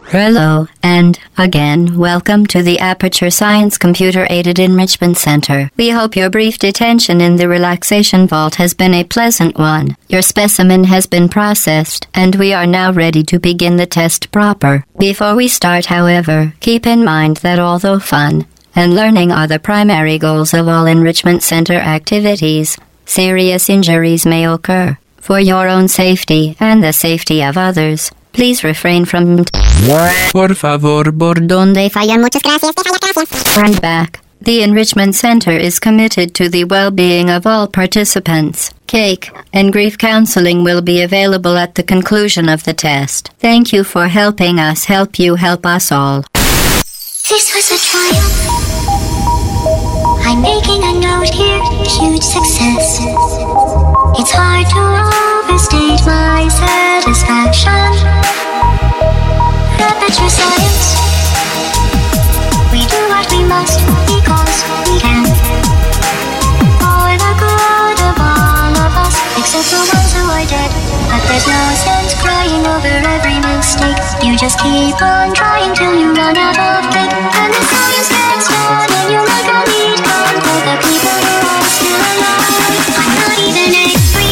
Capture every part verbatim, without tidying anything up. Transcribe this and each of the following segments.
Hello, and, again, welcome to the Aperture Science Computer-Aided Enrichment Center. We hope your brief detention in the relaxation vault has been a pleasant one. Your specimen has been processed, and we are now ready to begin the test proper. Before we start, however, keep in mind that although fun and learning are the primary goals of all Enrichment Center activities, serious injuries may occur. For your own safety and the safety of others, please refrain from Por favor, por donde fallan. Muchas gracias. Te falla, gracias. and back. The Enrichment Center is committed to the well-being of all participants. Cake and grief counseling will be available at the conclusion of the test. Thank you for helping us help you help us all. This was a triumph. I'm making a note here, huge success. It's hard to overstate my satisfaction. Aperture Science. We do what we must because we can. For the good of all of us, except the ones who are dead. But there's no sense crying over every mistake. You just keep on trying till you run out of faith. And the science gets done and you make a lead come for the people who are still alive. I'm not even angry.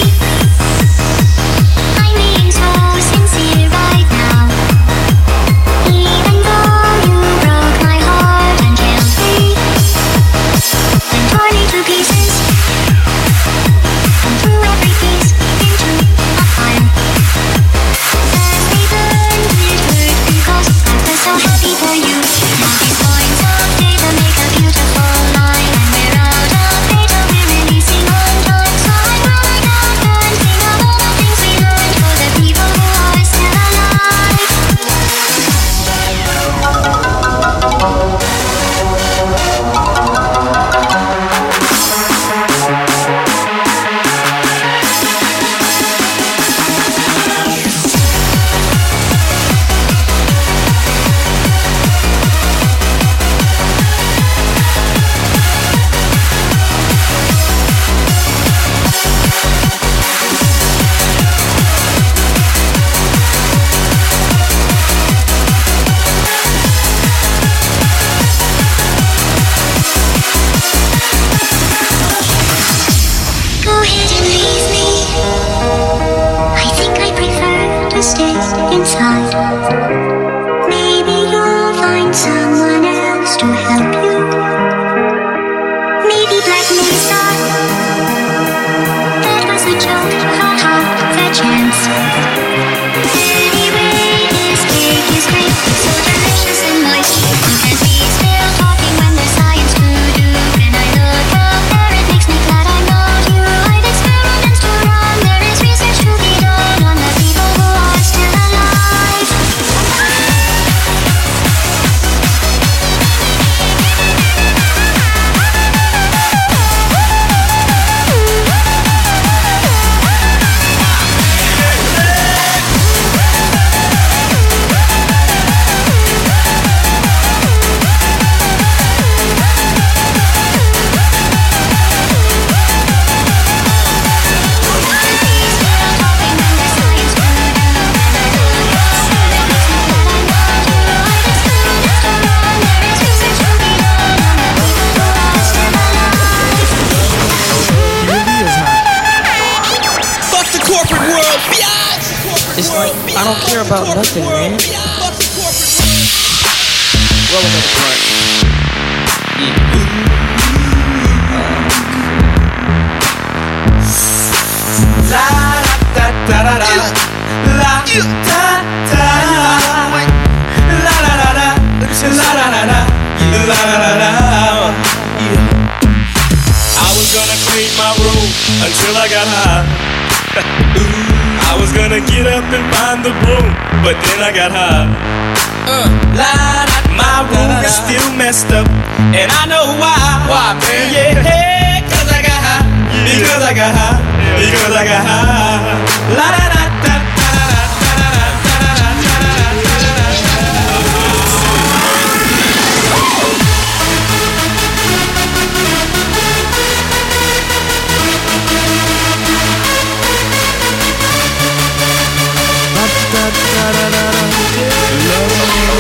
I'm being so sincere right now. Even though you broke my heart and killed me, then tore me to pieces, and threw every piece into a fire. As they burned, it hurt because I was so happy for you. Now these points of data make a beautiful line, and we're out of data, we're releasing on time. So I'm rolling out and think of all the things we learned for the people who are still alive. Go ahead and leave me. I think I prefer to stay inside. Maybe you'll find someone else to help you. Maybe Black Mesa. That was a joke, haha, fair chance. Anyway, this cake is great, so delicious and moist. You can be still talking when there's science to do. And I look up there, it makes me glad I'm not you. I've experiments to run, there is research to be done on the people who are still alive. Fuck the corporate world, biatch! It's like, I don't care about nothing, man. Fuck the corporate Roll another blunt. La da da da da La da da La la la la La la la la La la la la I was gonna clean my room until I got high. I was gonna get up and find the broom, but then I got high. Uh, la, la, my room is still messed up, and I know why. Why, man? Yeah, hey, cause I got high. Because I got high. Because I got high. La da da da da da da da da da da da da da.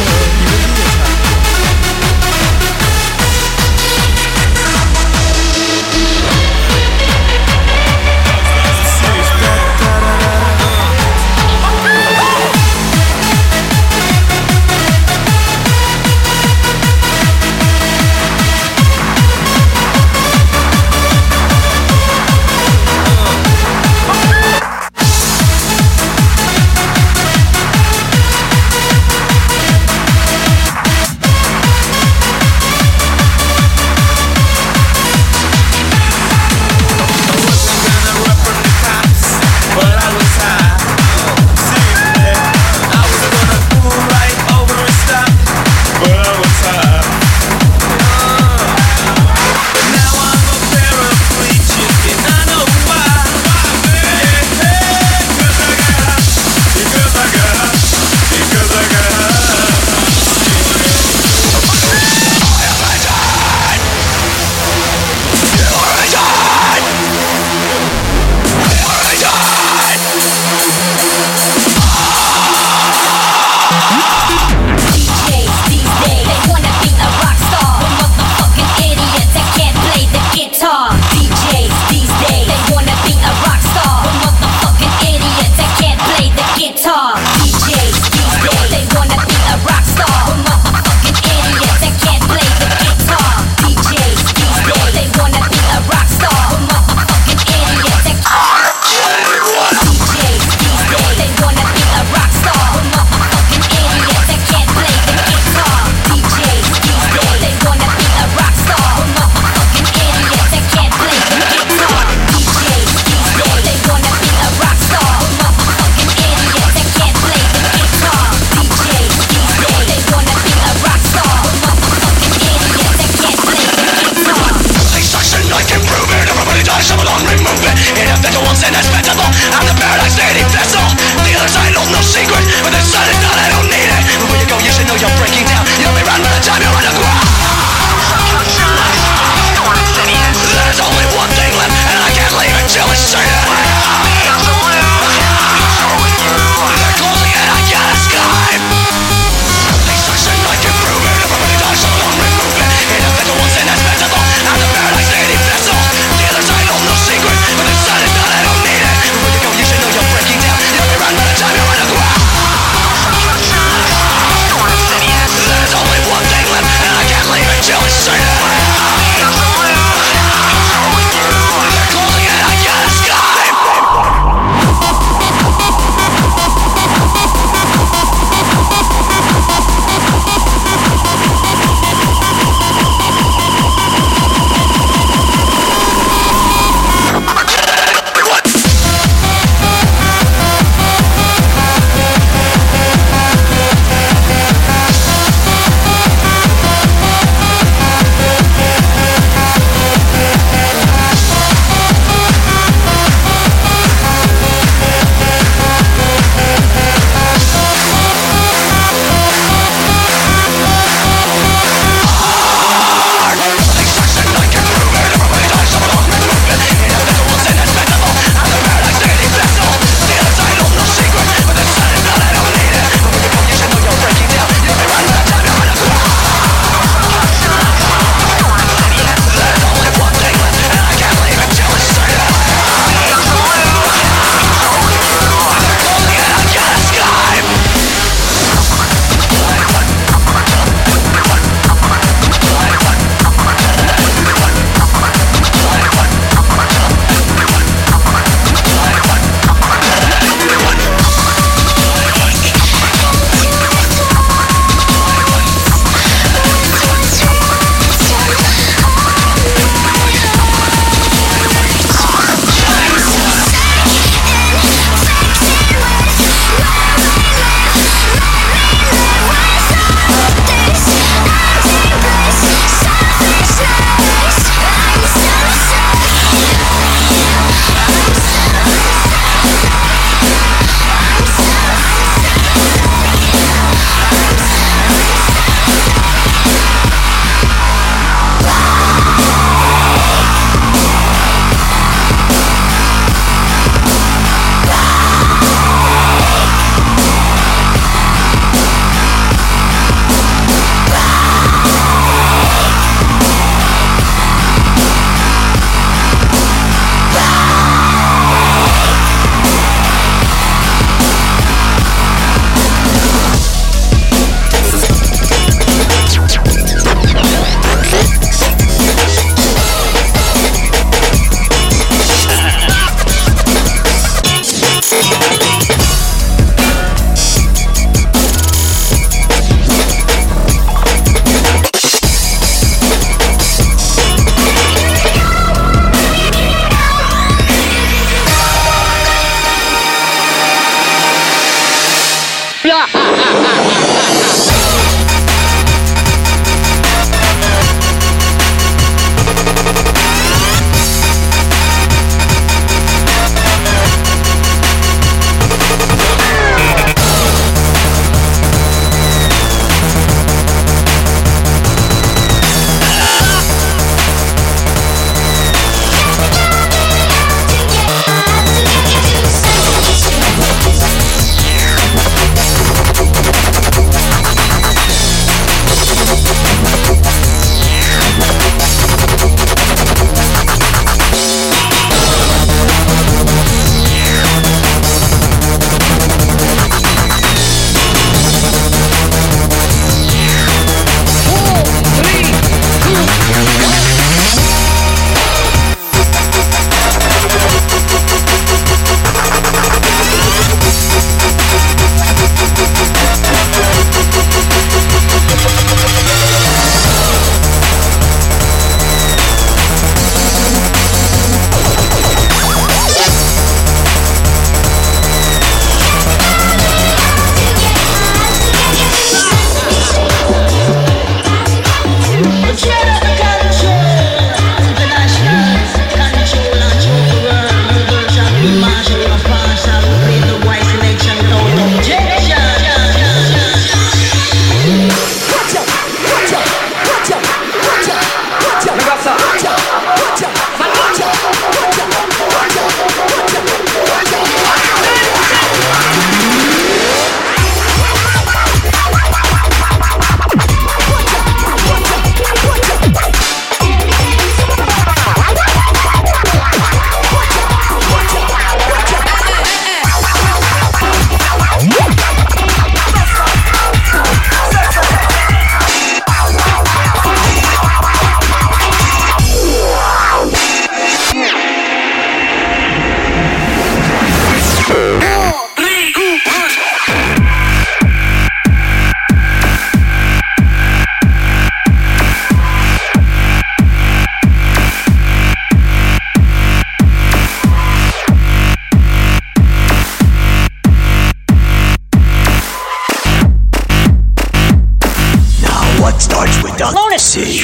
Dirty.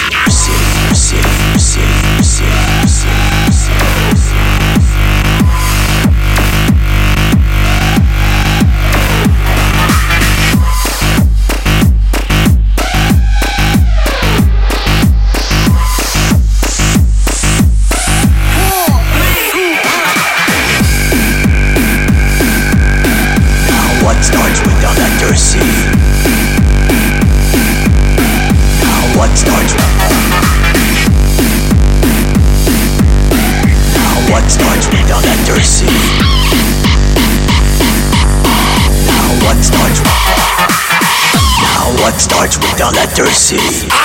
Starts with the letter C.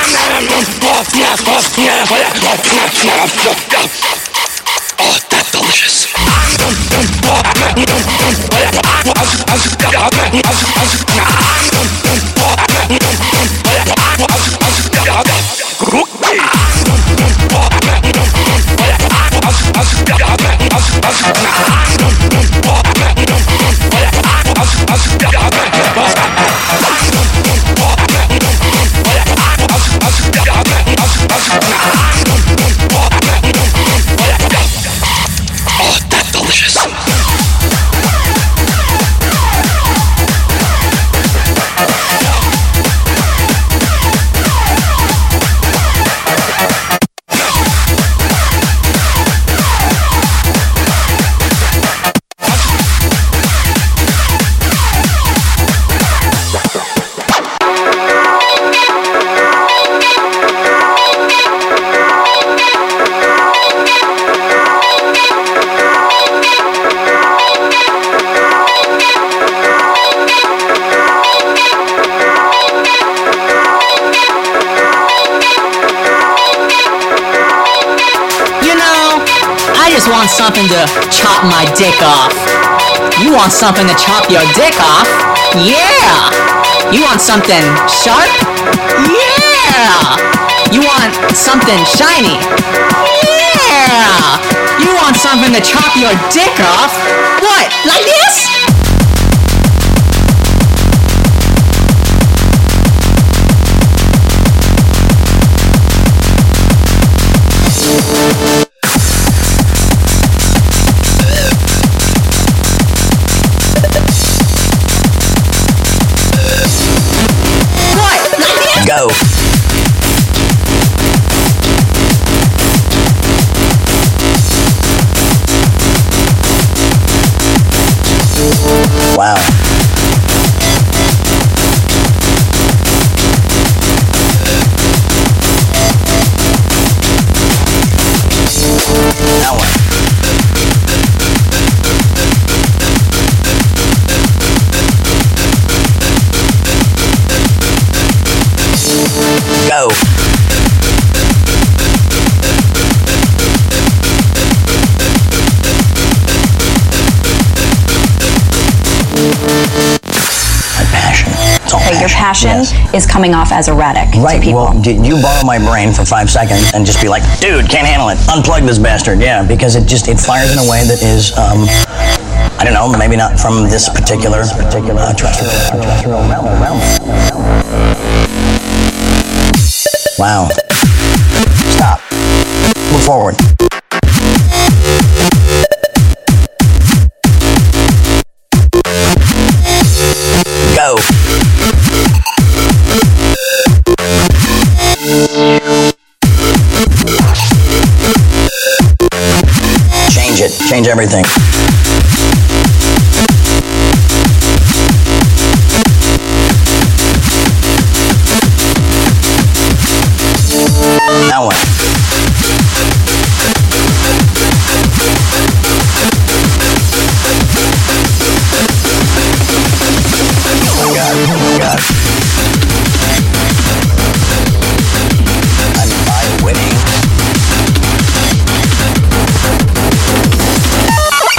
Oh, that's delicious. Want something to chop my dick off. You want something to chop your dick off? Yeah! You want something sharp? Yeah! You want something shiny? Yeah! You want something to chop your dick off? What? Like this? Go. Wow. Now what? Go. My passion. It's all Okay, your passion yes. is coming off as erratic right, to people. Well, did you borrow my brain for five seconds and just be like, dude, can't handle it. Unplug this bastard. Yeah, because it just, it fires in a way that is, um, I don't know, maybe not from this particular, particular uh, terrestrial, terrestrial realm. realm. Wow. Stop. Move forward. Go. Change it. Change everything. Now what? Oh my God, oh my God. I'm by winning.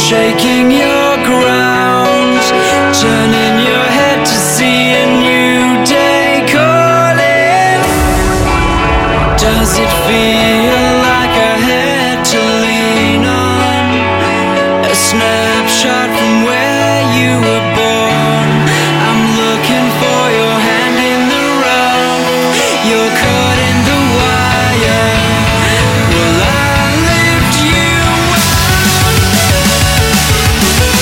shaking your ground, turning your head to see a new day calling. Does it feel like I had to lean on a snapshot from where you were born? I'm looking for your hand in the rough, you're caught in the wire. Well, I lift you up.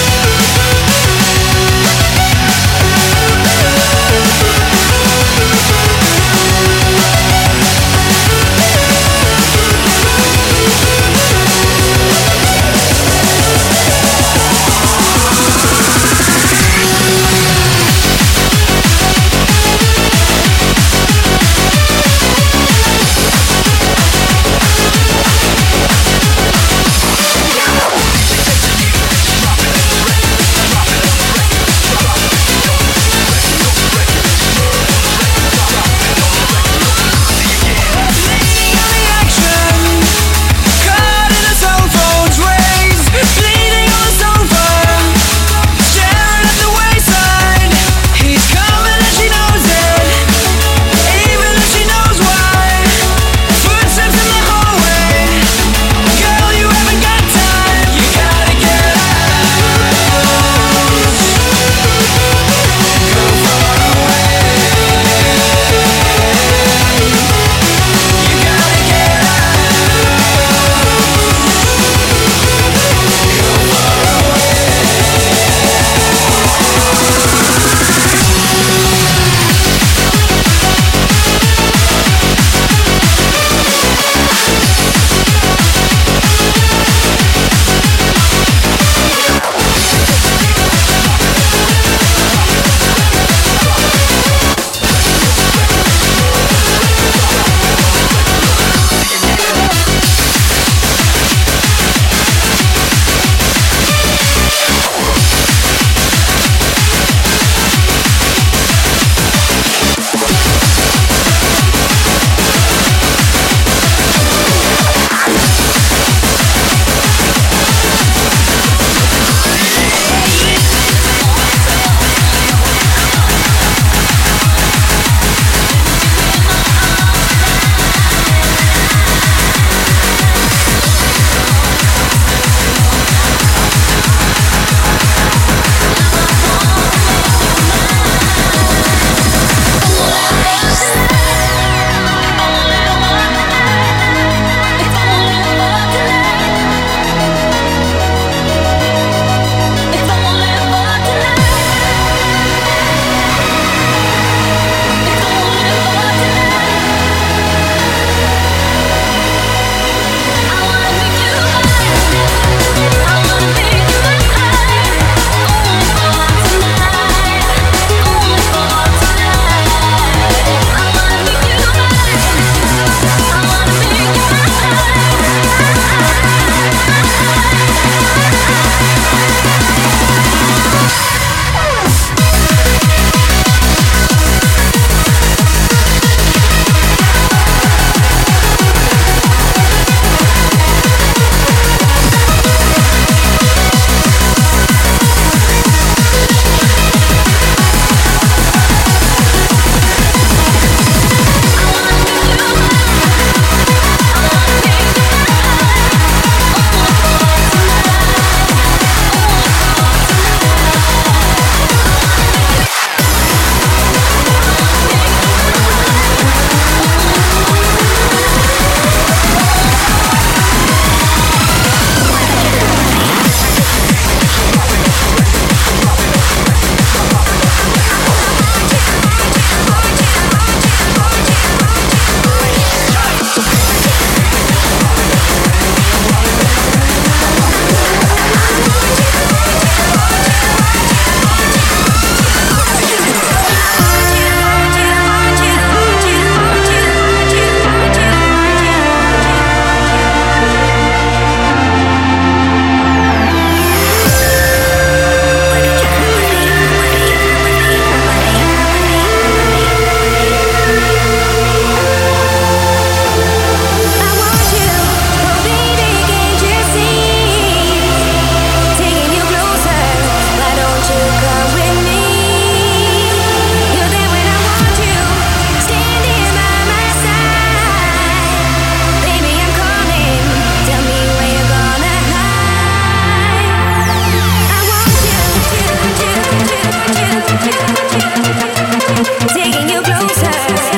taking you closer.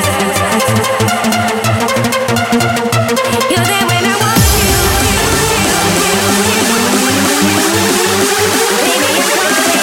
You're there when I want you. Baby, I'm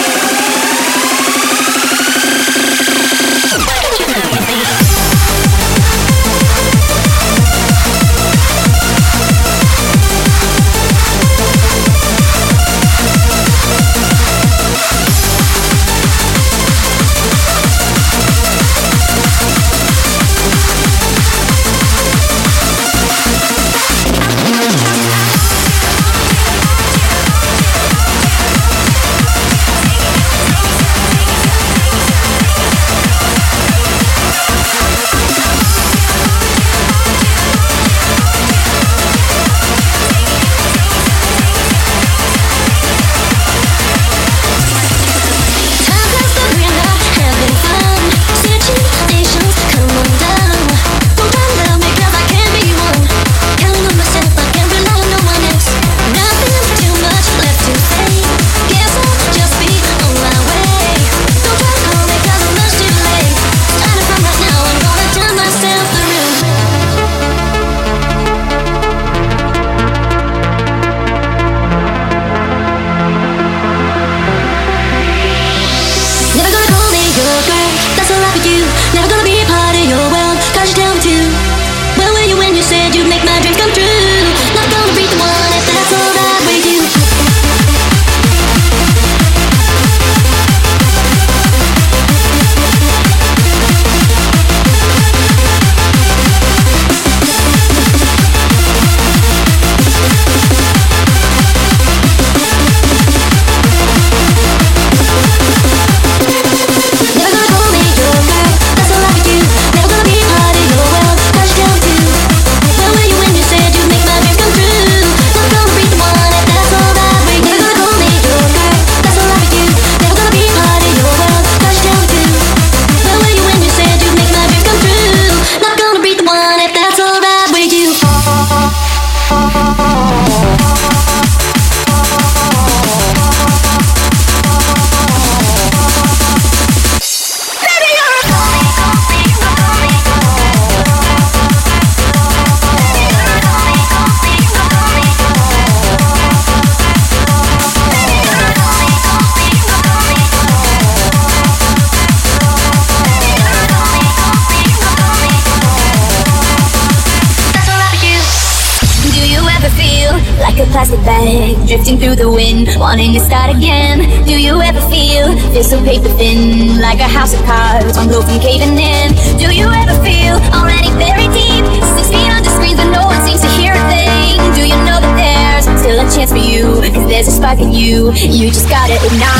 plastic bag drifting through the wind, wanting to start again. Do you ever feel, feel so paper thin, like a house of cards, one blow from caving in? Do you ever feel already very deep, six feet under screens but no one seems to hear a thing? Do you know that there's still a chance for you, cause there's a spark in you. You just gotta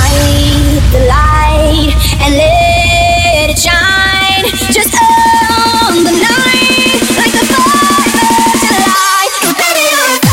ignite the light and let it shine. Just own the night like the fourth of July. 'Cause baby, you're a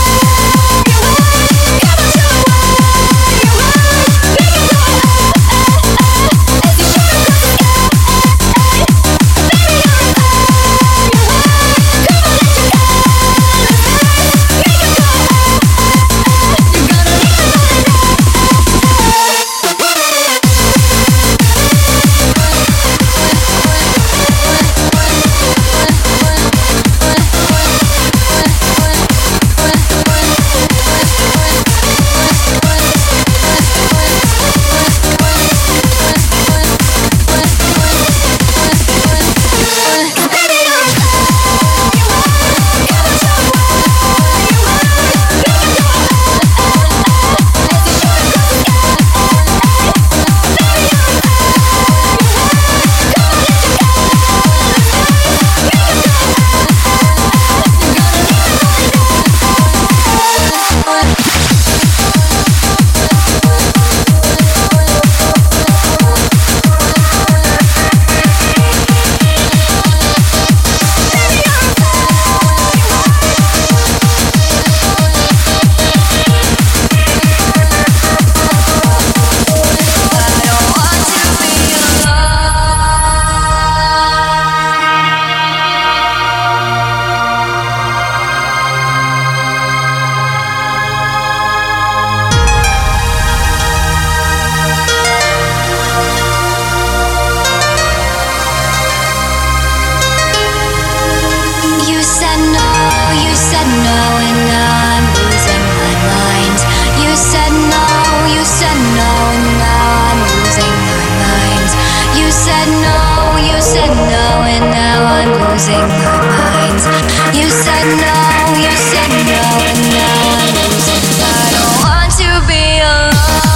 losing my mind. You said no, you said no, and now I'm losing. I don't want to be alone.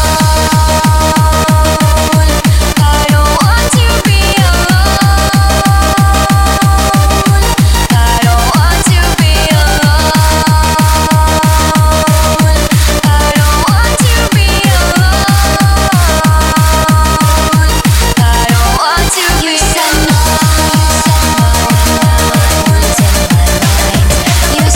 I don't want to be alone. I don't want to be alone. I don't want to be alone. I don't want to be. You said no, you said no, and now I'm losing my mind. You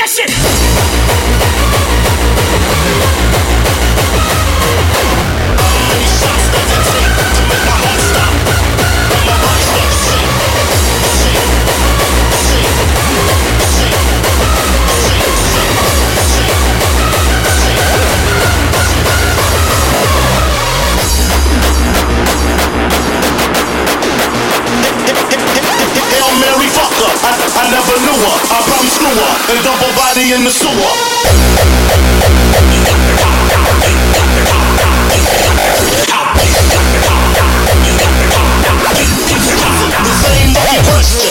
that shit. Mary fucker, I, I never knew her. I probably screw her and dump her body in the sewer. The same fucking question.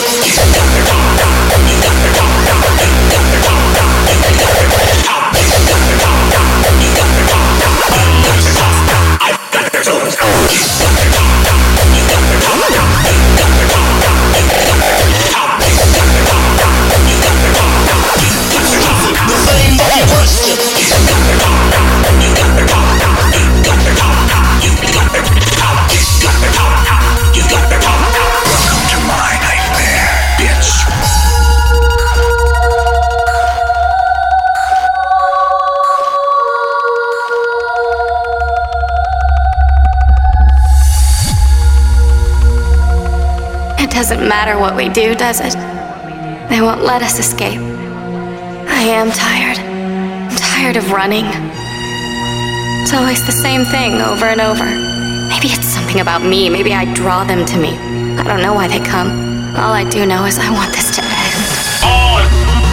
Doesn't matter what we do, does it? They won't let us escape. I am tired. I'm tired of running. It's always the same thing over and over. Maybe it's something about me. Maybe I draw them to me. I don't know why they come. All I do know is I want this to end. On!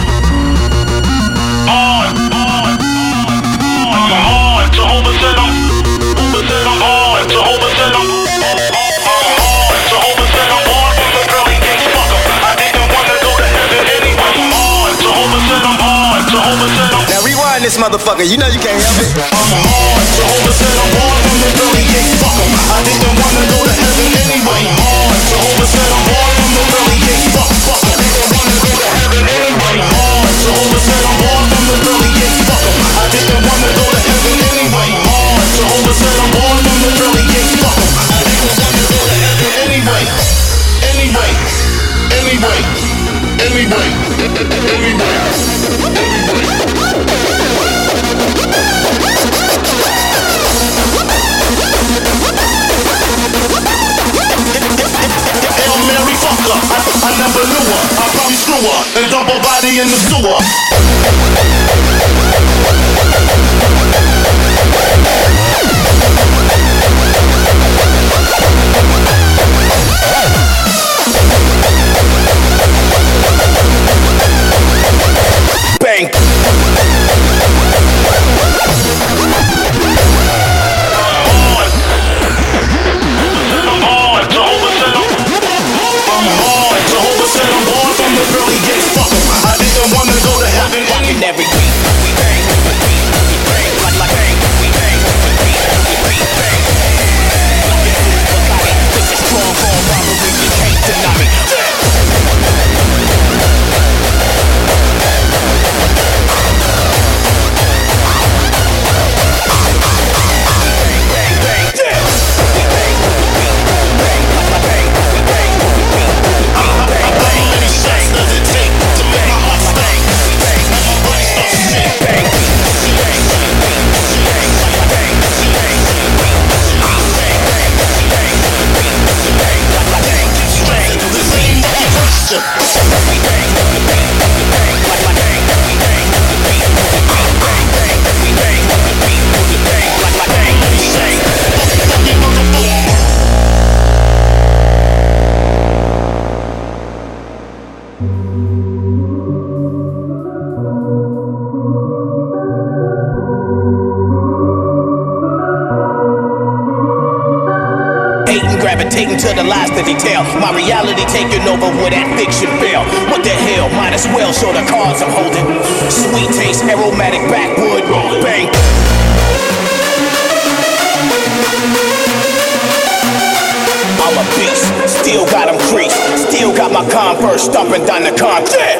On! On! I'm on! Jehovah said I'm... Jehovah said I'm on! Jehovah said I'm... Now rewind this motherfucker, you know you can't help it. I'm on, Jehovah said I'm born from the early gates, fuck 'em. I didn't wanna go to heaven anyway. I'm on, Jehovah said I'm born from the early gates, fuck, fuck 'em. I didn't wanna go to heaven anyway. I'm on, Jehovah said I'm born from the early gates, fuck 'em. I didn't wanna go to heaven anyway. I'm on, Jehovah said I'm born from the early gates, fuck 'em. I didn't wanna go to heaven anyway. Anyway, anyway, anyway, anyway, anyway. Hail Mary fucker, I, I never knew her. I probably screw her and dump her body in the sewer. Bang. Every week, we bang, we bang, we bang, like like bang, we bang, we bang, we bang. This is strong form robbery, you can't deny me. Gravitating to the last of detail. My reality taking over where that fiction fell. What the hell? Might as well show the cards I'm holding. Sweet taste, aromatic backwood. Bang. I'm a beast. Still got them creased. Still got my Converse stomping down the concrete.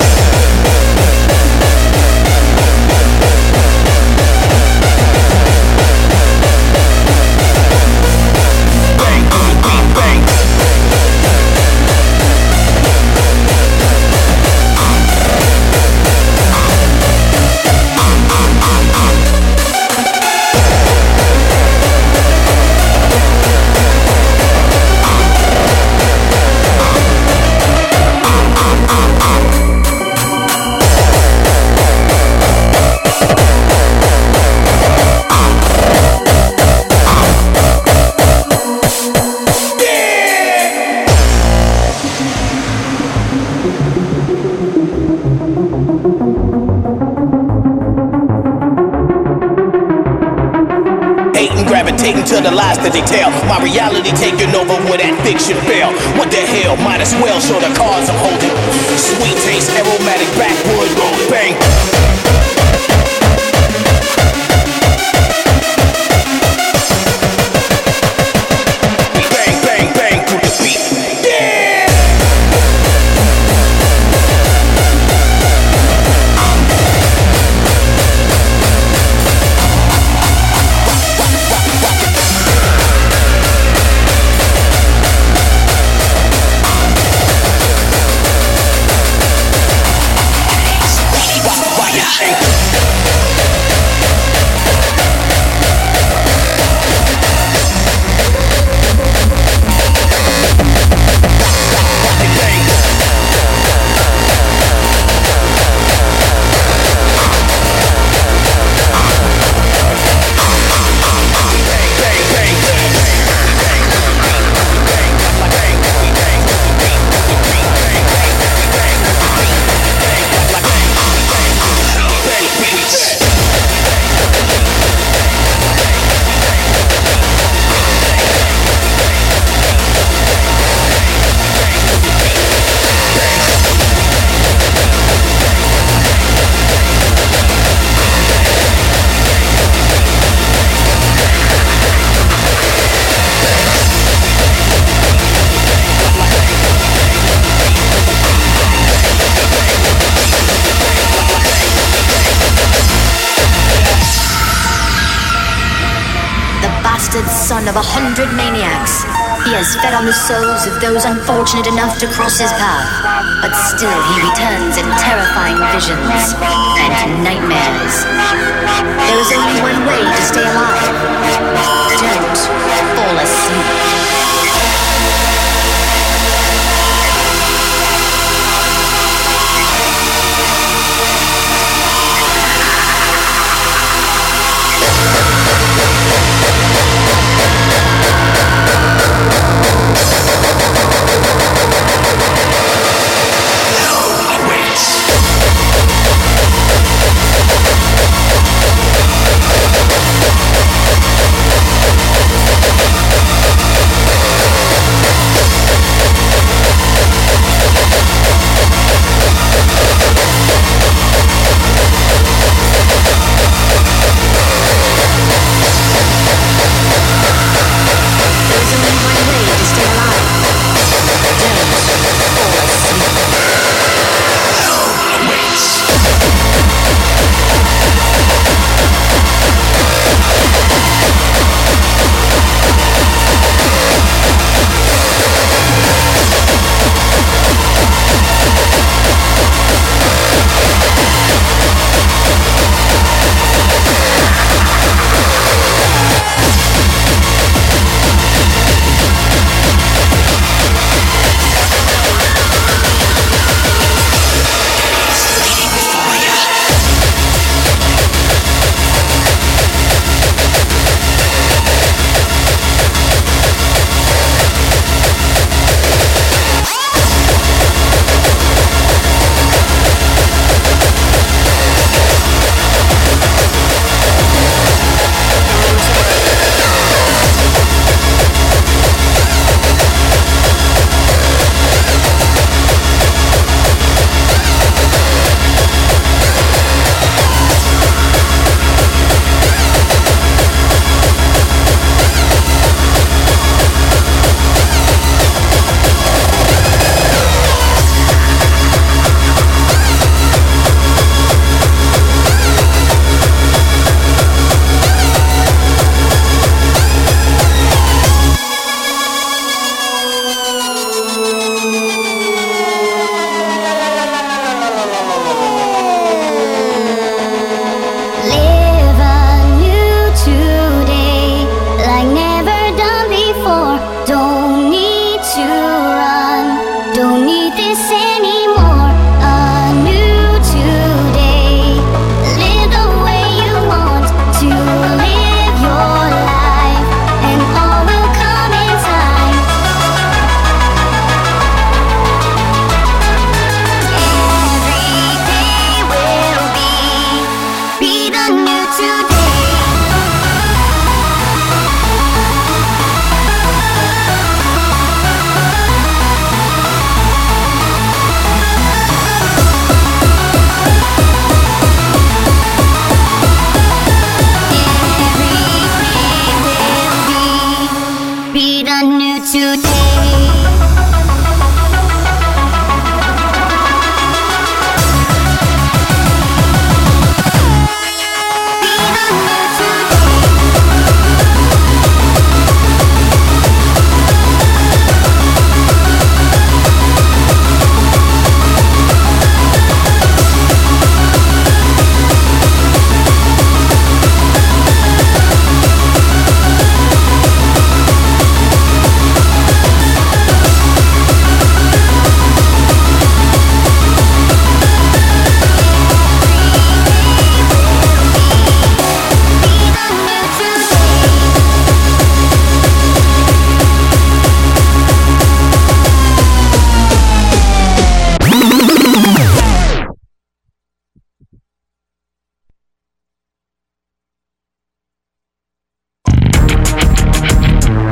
gravitating to the lies that they tell. My reality taking over where that fiction fell. What the hell, might as well show the cards I'm holding. Sweet taste, aromatic backwood, bang. Son of a hundred maniacs. He has fed on the souls of those unfortunate enough to cross his path. But still he returns in terrifying visions and nightmares. There is only one way to stay alive. Don't fall asleep.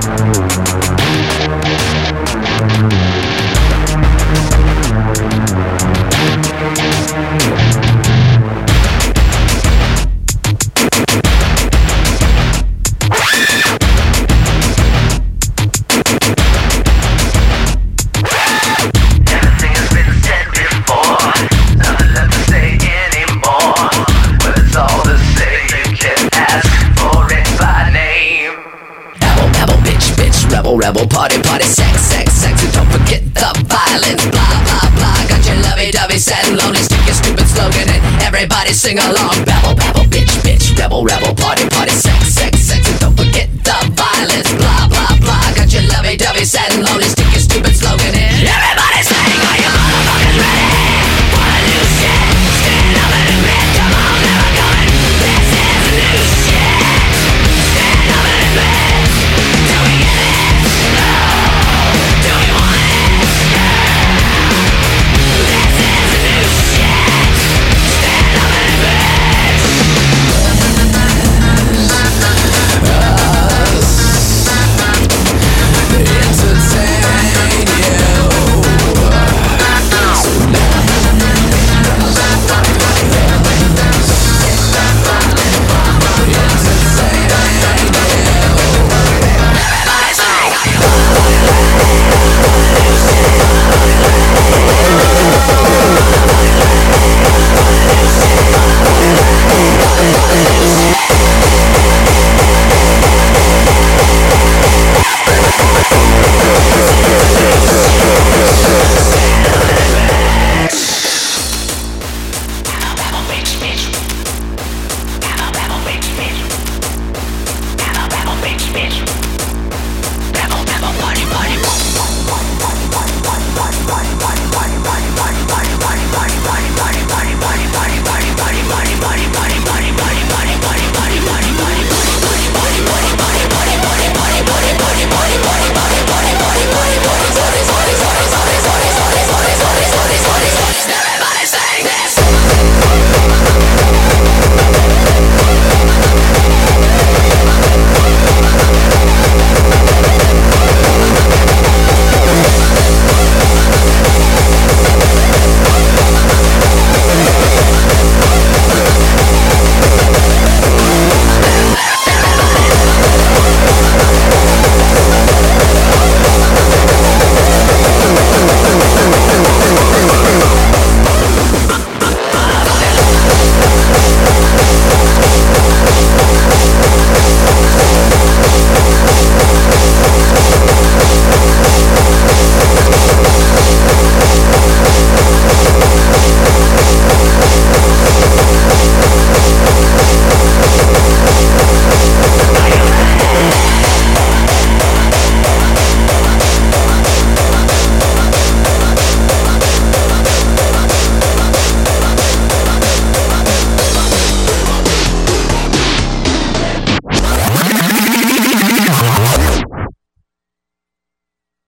Rebel, party, party, sex, sex, sex, and don't forget the violence. Blah, blah, blah, got your lovey-dovey, sad and lonely. Stick your stupid slogan and everybody sing along. Babble, babble, bitch, bitch, rebel, rebel, party, party, sex, sex, sex, and don't forget the violence. Blah, blah, blah, got your lovey-dovey, sad and lonely.